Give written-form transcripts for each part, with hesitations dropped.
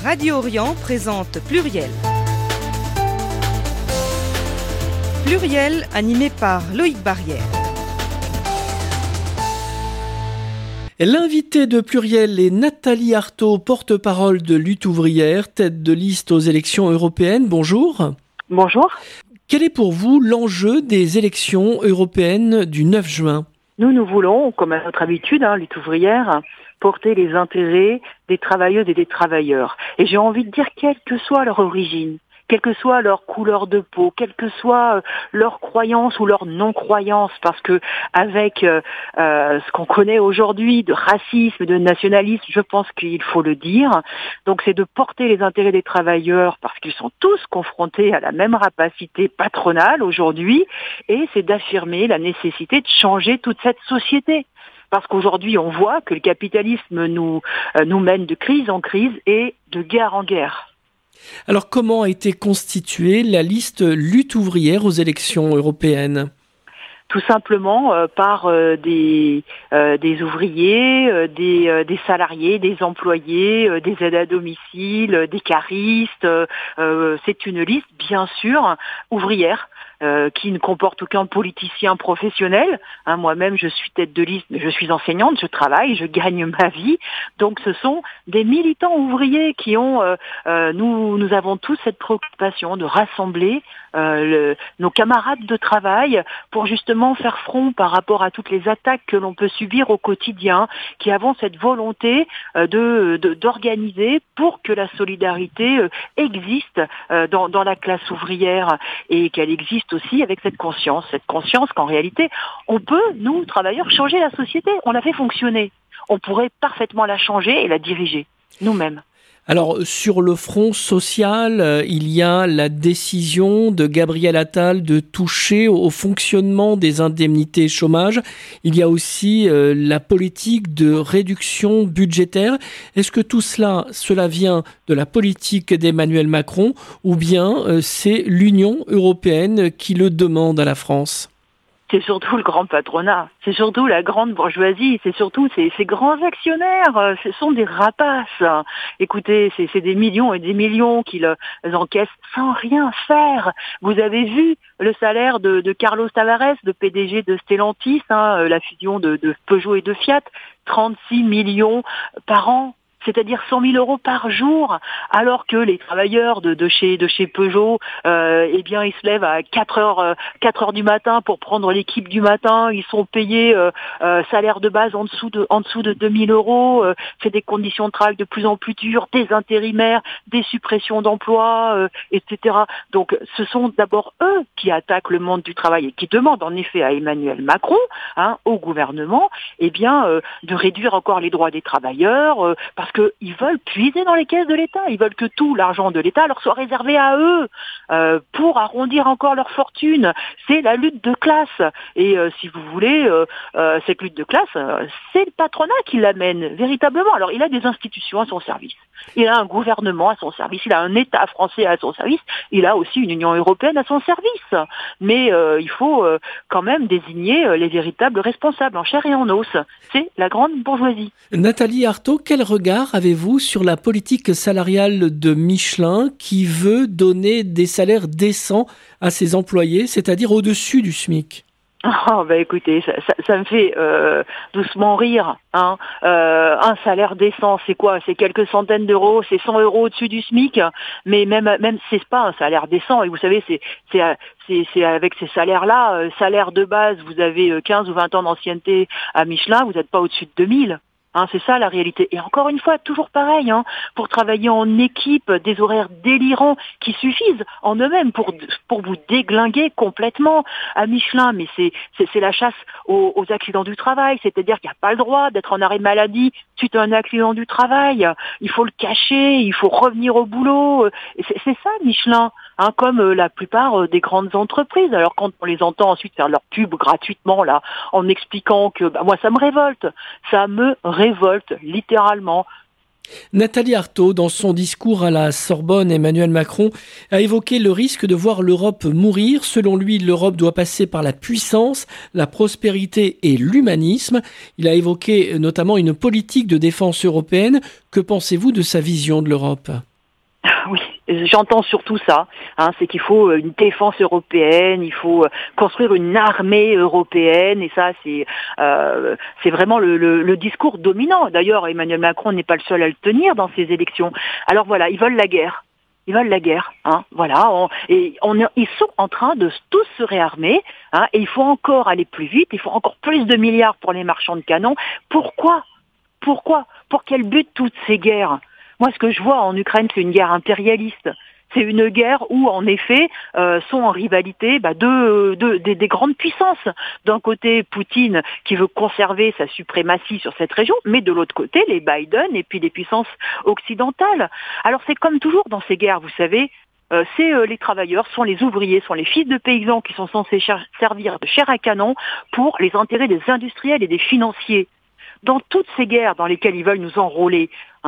Radio Orient présente Pluriel. Pluriel animé par Loïc Barrière. L'invité de Pluriel est Nathalie Arthaud, porte-parole de Lutte ouvrière, tête de liste aux élections européennes. Bonjour. Bonjour. Quel est pour vous l'enjeu des élections européennes du 9 juin ? Nous voulons, comme à notre habitude, Lutte ouvrière, porter les intérêts des travailleuses et des travailleurs. Et j'ai envie de dire, quelle que soit leur origine, quelle que soit leur couleur de peau, quelle que soit leur croyance ou leur non-croyance, parce que avec ce qu'on connaît aujourd'hui de racisme, de nationalisme, je pense qu'il faut le dire. Donc c'est de porter les intérêts des travailleurs, parce qu'ils sont tous confrontés à la même rapacité patronale aujourd'hui, et c'est d'affirmer la nécessité de changer toute cette société. Parce qu'aujourd'hui, on voit que le capitalisme nous mène de crise en crise et de guerre en guerre. Alors, comment a été constituée la liste Lutte ouvrière aux élections européennes ? Tout simplement par des ouvriers, des salariés, des employés, des aides à domicile, des caristes. C'est une liste, bien sûr, ouvrière. Qui ne comporte aucun politicien professionnel. Moi-même, je suis tête de liste, mais je suis enseignante, je travaille, je gagne ma vie. Donc, ce sont des militants ouvriers qui ont... Nous avons tous cette préoccupation de rassembler nos camarades de travail pour justement faire front par rapport à toutes les attaques que l'on peut subir au quotidien, qui avons cette volonté d'organiser pour que la solidarité existe dans la classe ouvrière et qu'elle existe aussi avec cette conscience qu'en réalité, on peut, nous, travailleurs, changer la société. On la fait fonctionner. On pourrait parfaitement la changer et la diriger, nous-mêmes. Alors, sur le front social, il y a la décision de Gabriel Attal de toucher au fonctionnement des indemnités chômage. Il y a aussi la politique de réduction budgétaire. Est-ce que tout cela vient de la politique d'Emmanuel Macron ou bien c'est l'Union européenne qui le demande à la France ? C'est surtout le grand patronat, c'est surtout la grande bourgeoisie, c'est surtout ces grands actionnaires, ce sont des rapaces. Écoutez, c'est des millions et des millions qu'ils encaissent sans rien faire. Vous avez vu le salaire de Carlos Tavares, le PDG de Stellantis, la fusion de Peugeot et de Fiat, 36 millions par an. C'est-à-dire 100 000 euros par jour, alors que les travailleurs de chez Peugeot, ils se lèvent à 4 heures du matin pour prendre l'équipe du matin. Ils sont payés salaire de base en dessous de 2 000 euros. C'est des conditions de travail de plus en plus dures, des intérimaires, des suppressions d'emplois, etc. Donc, ce sont d'abord eux qui attaquent le monde du travail et qui demandent en effet à Emmanuel Macron, au gouvernement, de réduire encore les droits des travailleurs, parce qu'ils veulent puiser dans les caisses de l'État. Ils veulent que tout l'argent de l'État leur soit réservé à eux pour arrondir encore leur fortune. C'est la lutte de classe. Et si vous voulez, cette lutte de classe, c'est le patronat qui l'amène véritablement. Alors, il a des institutions à son service. Il a un gouvernement à son service. Il a un État français à son service. Il a aussi une Union européenne à son service. Mais il faut quand même désigner les véritables responsables en chair et en os. C'est la grande bourgeoisie. Nathalie Arthaud, quel regard avez-vous sur la politique salariale de Michelin qui veut donner des salaires décents à ses employés, c'est-à-dire au-dessus du SMIC ? Écoutez, ça me fait doucement rire. Un salaire décent, c'est quoi ? C'est quelques centaines d'euros, c'est 100 euros au-dessus du SMIC, mais même c'est pas un salaire décent. Et vous savez, c'est avec ces salaires-là, salaire de base, vous avez 15 ou 20 ans d'ancienneté à Michelin, vous n'êtes pas au-dessus de 2000. C'est ça la réalité. Et encore une fois, toujours pareil, pour travailler en équipe, des horaires délirants qui suffisent en eux-mêmes pour vous déglinguer complètement à Michelin. Mais c'est la chasse aux accidents du travail, c'est-à-dire qu'il n'y a pas le droit d'être en arrêt maladie suite à un accident du travail. Il faut le cacher, il faut revenir au boulot. Et c'est ça Michelin. Comme la plupart des grandes entreprises. Alors quand on les entend ensuite faire leur pub gratuitement là, en expliquant que moi ça me révolte littéralement. Nathalie Arthaud, dans son discours à la Sorbonne, Emmanuel Macron a évoqué le risque de voir l'Europe mourir. Selon lui, l'Europe doit passer par la puissance, la prospérité et l'humanisme. Il a évoqué notamment une politique de défense européenne. Que pensez-vous de sa vision de l'Europe ? J'entends surtout ça, c'est qu'il faut une défense européenne, il faut construire une armée européenne, et ça c'est vraiment le discours dominant. D'ailleurs, Emmanuel Macron n'est pas le seul à le tenir dans ces élections. Alors voilà, ils veulent la guerre. Ils veulent la guerre, voilà. Ils sont en train de tous se réarmer, et il faut encore aller plus vite. Il faut encore plus de milliards pour les marchands de canons. Pourquoi ? Pour quel but toutes ces guerres ? Moi, ce que je vois en Ukraine, c'est une guerre impérialiste. C'est une guerre où, en effet, sont en rivalité des grandes puissances. D'un côté, Poutine qui veut conserver sa suprématie sur cette région, mais de l'autre côté, les Biden et puis les puissances occidentales. Alors c'est comme toujours dans ces guerres, vous savez, les travailleurs, sont les ouvriers, sont les fils de paysans qui sont censés servir de chair à canon pour les intérêts des industriels et des financiers. Dans toutes ces guerres dans lesquelles ils veulent nous enrôler,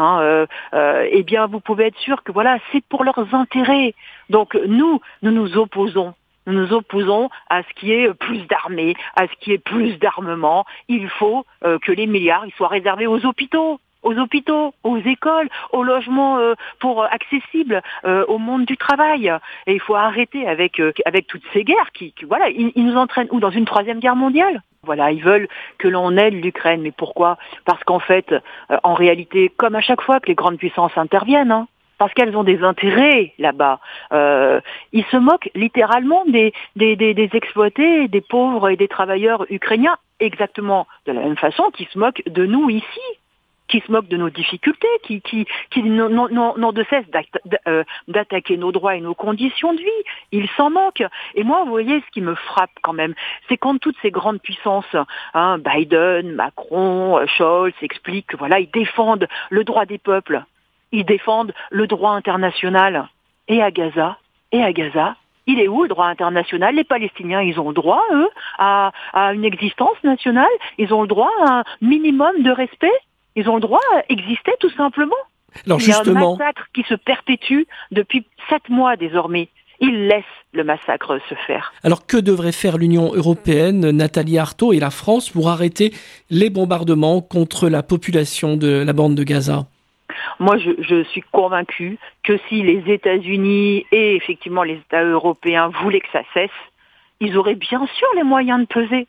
eh bien, vous pouvez être sûr que voilà, c'est pour leurs intérêts. Donc nous nous opposons. Nous nous opposons à ce qui est plus d'armée, à ce qui est plus d'armement. Il faut que les milliards ils soient réservés aux hôpitaux, aux écoles, aux logements accessibles au monde du travail. Et il faut arrêter avec toutes ces guerres qui voilà, ils nous entraînent dans une troisième guerre mondiale. Voilà, ils veulent que l'on aide l'Ukraine, mais pourquoi ? Parce qu'en fait, en réalité, comme à chaque fois que les grandes puissances interviennent, parce qu'elles ont des intérêts là-bas, ils se moquent littéralement des exploités, des pauvres et des travailleurs ukrainiens, exactement de la même façon qu'ils se moquent de nous ici, qui se moquent de nos difficultés, qui n'ont de cesse d'attaquer nos droits et nos conditions de vie. Ils s'en moquent. Et moi, vous voyez, ce qui me frappe quand même, c'est quand toutes ces grandes puissances, Biden, Macron, Scholz, expliquent que voilà, ils défendent le droit des peuples, ils défendent le droit international. Et à Gaza, il est où le droit international ? Les Palestiniens, ils ont le droit, eux, à une existence nationale. Ils ont le droit à un minimum de respect. Ils ont le droit à exister tout simplement. Alors il y a un massacre qui se perpétue depuis 7 mois désormais. Ils laissent le massacre se faire. Alors que devrait faire l'Union européenne, Nathalie Arthaud et la France pour arrêter les bombardements contre la population de la bande de Gaza ? Moi, je suis convaincue que si les États-Unis et effectivement les États européens voulaient que ça cesse, ils auraient bien sûr les moyens de peser.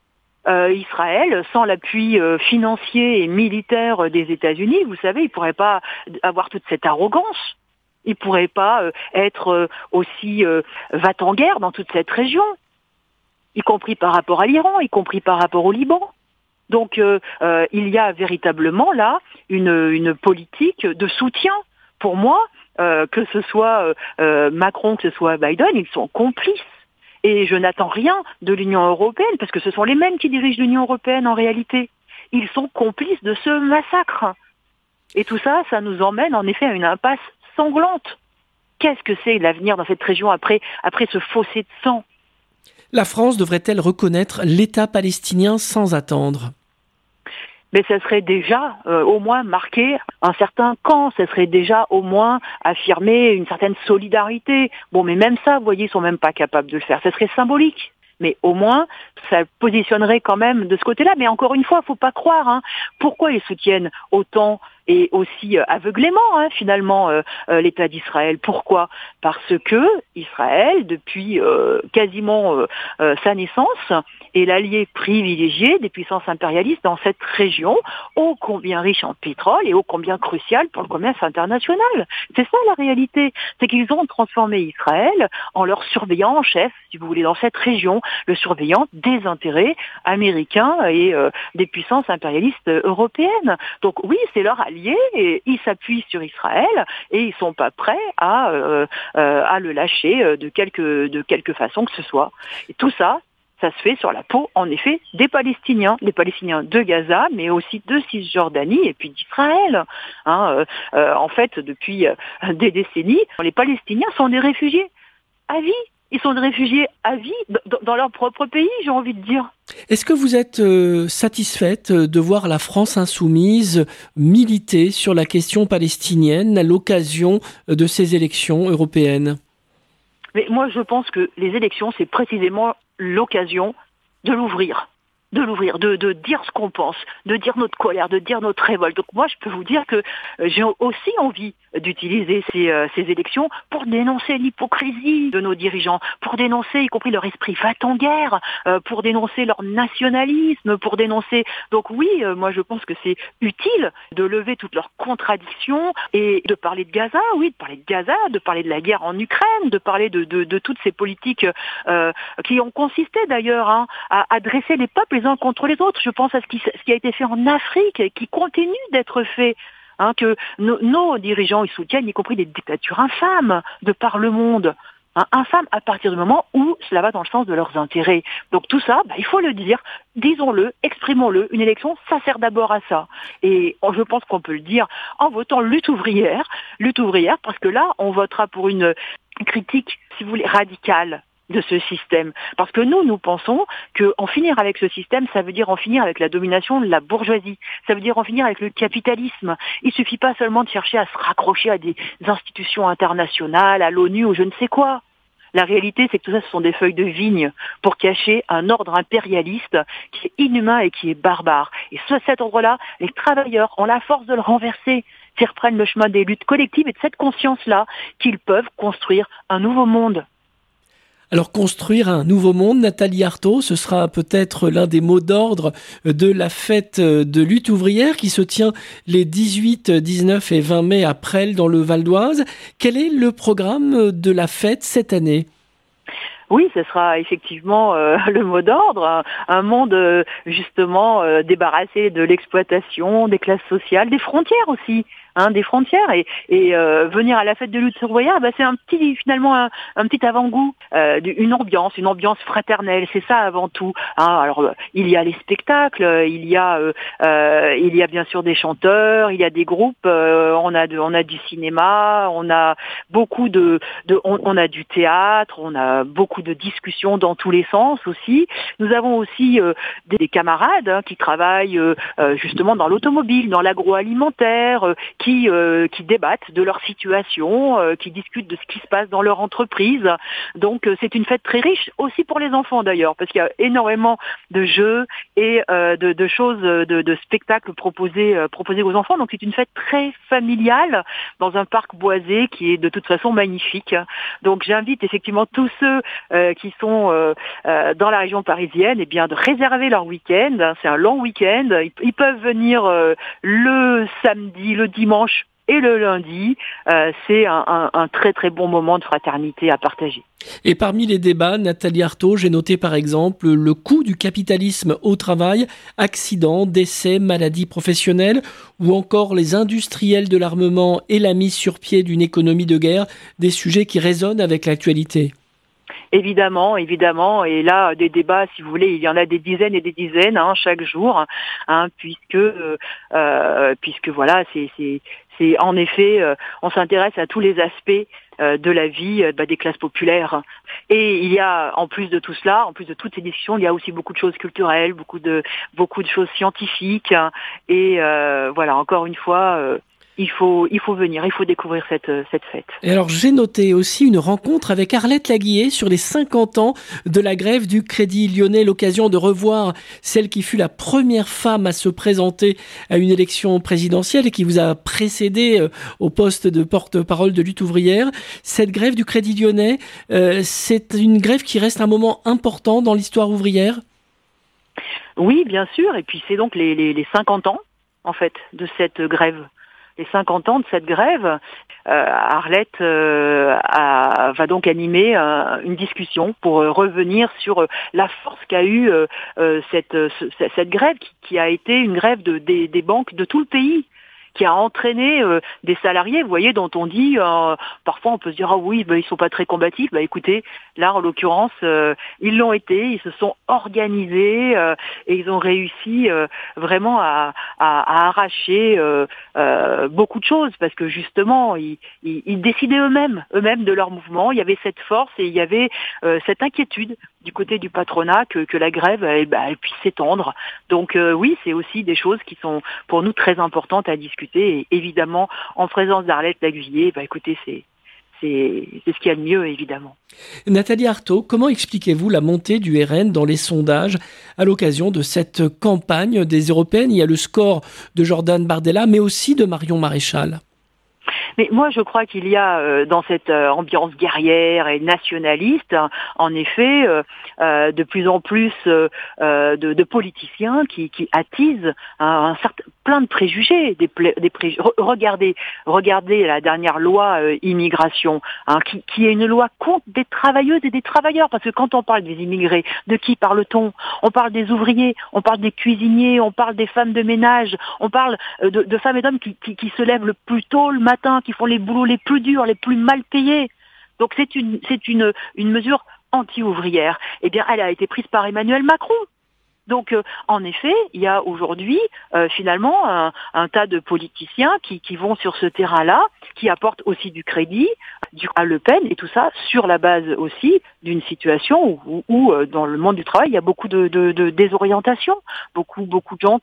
Israël, sans l'appui financier et militaire des États-Unis, vous savez, il ne pourrait pas avoir toute cette arrogance. Il ne pourrait pas être aussi va-t-en-guerre dans toute cette région, y compris par rapport à l'Iran, y compris par rapport au Liban. Donc il y a véritablement là une politique de soutien. Pour moi, que ce soit Macron, que ce soit Biden, ils sont complices. Et je n'attends rien de l'Union européenne, parce que ce sont les mêmes qui dirigent l'Union européenne en réalité. Ils sont complices de ce massacre. Et tout ça, ça nous emmène en effet à une impasse sanglante. Qu'est-ce que c'est l'avenir dans cette région après ce fossé de sang ? La France devrait-elle reconnaître l'État palestinien sans attendre ? Mais ça serait déjà au moins marquer un certain camp, ça serait déjà au moins affirmer une certaine solidarité. Bon, mais même ça, vous voyez, ils sont même pas capables de le faire. Ça serait symbolique. Mais au moins, ça positionnerait quand même de ce côté-là. Mais encore une fois, faut pas croire. Pourquoi ils soutiennent autant et aussi aveuglément, finalement, l'État d'Israël ? Pourquoi ? Parce que Israël, depuis quasiment sa naissance, est l'allié privilégié des puissances impérialistes dans cette région, ô combien riche en pétrole et ô combien crucial pour le commerce international. C'est ça la réalité. C'est qu'ils ont transformé Israël en leur surveillant en chef, si vous voulez, dans cette région, le surveillant des intérêts américains et des puissances impérialistes européennes. Donc oui, c'est leur allié et ils s'appuient sur Israël et ils sont pas prêts à le lâcher de quelque façon que ce soit. Et tout ça se fait sur la peau, en effet, des Palestiniens de Gaza, mais aussi de Cisjordanie et puis d'Israël. En fait, depuis des décennies, les Palestiniens sont des réfugiés à vie. Ils sont des réfugiés à vie dans leur propre pays, j'ai envie de dire. Est-ce que vous êtes satisfaite de voir la France insoumise militer sur la question palestinienne à l'occasion de ces élections européennes ? Mais moi, je pense que les élections, c'est précisément l'occasion de l'ouvrir. de l'ouvrir, de dire ce qu'on pense, de dire notre colère, de dire notre révolte. Donc moi, je peux vous dire que j'ai aussi envie d'utiliser ces élections pour dénoncer l'hypocrisie de nos dirigeants, pour dénoncer y compris leur esprit va-t-en-guerre, pour dénoncer leur nationalisme, pour dénoncer... Donc oui, moi je pense que c'est utile de lever toutes leurs contradictions et de parler de Gaza, oui, de parler de Gaza, de parler de la guerre en Ukraine, de parler de toutes ces politiques qui ont consisté d'ailleurs à dresser les peuples les uns contre les autres. Je pense à ce qui a été fait en Afrique et qui continue d'être fait. Que nos dirigeants ils soutiennent, y compris des dictatures infâmes de par le monde. Infâmes à partir du moment où cela va dans le sens de leurs intérêts. Donc tout ça, il faut le dire, disons-le, exprimons-le. Une élection, ça sert d'abord à ça. Et je pense qu'on peut le dire en votant lutte ouvrière, parce que là, on votera pour une critique, si vous voulez, radicale de ce système. Parce que nous pensons qu'en finir avec ce système, ça veut dire en finir avec la domination de la bourgeoisie. Ça veut dire en finir avec le capitalisme. Il suffit pas seulement de chercher à se raccrocher à des institutions internationales, à l'ONU ou je ne sais quoi. La réalité, c'est que tout ça, ce sont des feuilles de vigne pour cacher un ordre impérialiste qui est inhumain et qui est barbare. Et cet ordre-là, les travailleurs ont la force de le renverser, s'ils reprennent le chemin des luttes collectives et de cette conscience-là qu'ils peuvent construire un nouveau monde. Alors construire un nouveau monde, Nathalie Arthaud, ce sera peut-être l'un des mots d'ordre de la fête de lutte ouvrière qui se tient les 18, 19 et 20 mai à Presles dans le Val d'Oise. Quel est le programme de la fête cette année ? Oui, ce sera effectivement le mot d'ordre, un monde justement débarrassé de l'exploitation, des classes sociales, des frontières aussi. Des frontières et venir à la fête de lutte ouvrière, c'est un petit finalement un petit avant-goût, une ambiance fraternelle, c'est ça avant tout. Alors il y a les spectacles, il y a bien sûr des chanteurs, il y a des groupes, on a du cinéma, on a beaucoup on a du théâtre, on a beaucoup de discussions dans tous les sens aussi. Nous avons aussi des camarades qui travaillent justement dans l'automobile, dans l'agroalimentaire, qui débattent de leur situation, qui discutent de ce qui se passe dans leur entreprise. Donc c'est une fête très riche aussi pour les enfants d'ailleurs, parce qu'il y a énormément de jeux et de choses, de spectacles proposés aux enfants. Donc c'est une fête très familiale dans un parc boisé qui est de toute façon magnifique. Donc j'invite effectivement tous ceux qui sont dans la région parisienne, de réserver leur week-end. C'est un long week-end. Ils peuvent venir le samedi, le dimanche et le lundi. C'est un très très bon moment de fraternité à partager. Et parmi les débats, Nathalie Arthaud, j'ai noté par exemple le coût du capitalisme au travail, accidents, décès, maladies professionnelles, ou encore les industriels de l'armement et la mise sur pied d'une économie de guerre, des sujets qui résonnent avec l'actualité. Évidemment. Et là, des débats, si vous voulez, il y en a des dizaines et des dizaines chaque jour, puisque voilà, c'est en effet, on s'intéresse à tous les aspects de la vie des classes populaires. Et il y a, en plus de tout cela, en plus de toutes ces discussions, il y a aussi beaucoup de choses culturelles, beaucoup de choses scientifiques. Et voilà, encore une fois. Il faut venir, il faut découvrir cette fête. Et alors j'ai noté aussi une rencontre avec Arlette Laguillet sur les 50 ans de la grève du Crédit Lyonnais, l'occasion de revoir celle qui fut la première femme à se présenter à une élection présidentielle et qui vous a précédé au poste de porte-parole de lutte ouvrière. Cette grève du Crédit Lyonnais, c'est une grève qui reste un moment important dans l'histoire ouvrière ? Oui, bien sûr, et puis c'est donc les 50 ans en fait de cette grève. Les 50 ans de cette grève, Arlette va donc animer une discussion pour revenir sur la force qu'a eu cette grève qui a été une grève des banques de tout le pays, qui a entraîné des salariés, vous voyez, dont on dit, parfois on peut se dire, ils sont pas très combatifs. Écoutez, là en l'occurrence, ils l'ont été, ils se sont organisés et ils ont réussi vraiment à arracher beaucoup de choses, parce que justement, ils décidaient eux-mêmes de leur mouvement. Il y avait cette force et il y avait cette inquiétude du côté du patronat que la grève elle puisse s'étendre. Donc oui, c'est aussi des choses qui sont pour nous très importantes à discuter. Et évidemment, en présence d'Arlette Laguillet, écoutez, ce qu'il y a de mieux, évidemment. Nathalie Arthaud, comment expliquez-vous la montée du RN dans les sondages à l'occasion de cette campagne des européennes? Il y a le score de Jordan Bardella, mais aussi de Marion Maréchal. Mais moi, je crois qu'il y a dans cette ambiance guerrière et nationaliste, en effet, de plus en plus de politiciens qui attisent plein de préjugés. Regardez la dernière loi immigration, qui est une loi contre des travailleuses et des travailleurs. Parce que quand on parle des immigrés, de qui parle-t-on? On parle des ouvriers, on parle des cuisiniers, on parle des femmes de ménage, on parle de femmes et d'hommes qui se lèvent le plus tôt le matin, qui font les boulots les plus durs, les plus mal payés. Donc c'est une mesure anti-ouvrière. Eh bien, elle a été prise par Emmanuel Macron. Donc, en effet, il y a aujourd'hui, finalement, un tas de politiciens qui vont sur ce terrain-là, qui apportent aussi du crédit à Le Pen, et tout ça sur la base aussi d'une situation où dans le monde du travail, il y a beaucoup de désorientation, beaucoup de gens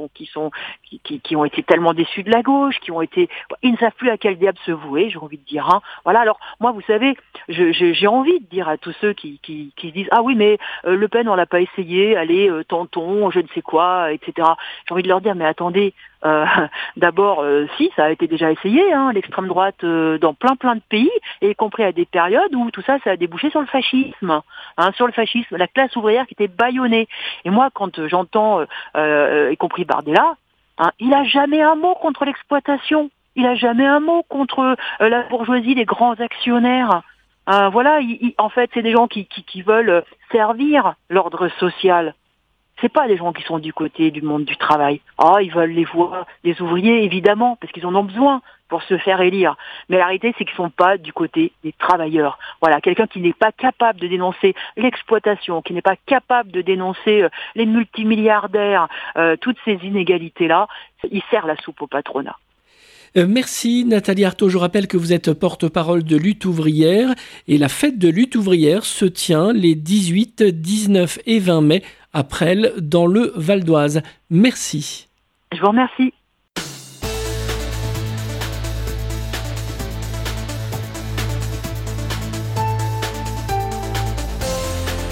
qui ont été tellement déçus de la gauche, ils ne savent plus à quel diable se vouer, j'ai envie de dire. Voilà. Alors moi, vous savez, j'ai envie de dire à tous ceux qui se disent ah oui, mais Le Pen, on l'a pas essayé, allez, tentons, je ne sais quoi, etc. J'ai envie de leur dire mais attendez. D'abord, si, ça a été déjà essayé, l'extrême droite dans plein de pays, y compris à des périodes où tout ça a débouché sur le fascisme, la classe ouvrière qui était bâillonnée. Et moi, quand j'entends, y compris Bardella, il a jamais un mot contre l'exploitation, il a jamais un mot contre la bourgeoisie, les grands actionnaires. Voilà, en fait, c'est des gens qui veulent servir l'ordre social. C'est pas des gens qui sont du côté du monde du travail. Ils veulent les voix des ouvriers, évidemment, parce qu'ils en ont besoin pour se faire élire. Mais la réalité, c'est qu'ils sont pas du côté des travailleurs. Voilà, quelqu'un qui n'est pas capable de dénoncer l'exploitation, qui n'est pas capable de dénoncer les multimilliardaires, toutes ces inégalités-là, il sert la soupe au patronat. Merci Nathalie Arthaud. Je rappelle que vous êtes porte-parole de Lutte ouvrière et la fête de Lutte ouvrière se tient les 18, 19 et 20 mai à Presles dans le Val d'Oise. Merci. Je vous remercie.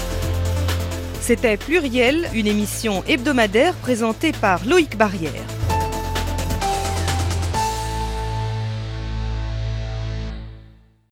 C'était Pluriel, une émission hebdomadaire présentée par Loïc Barrière.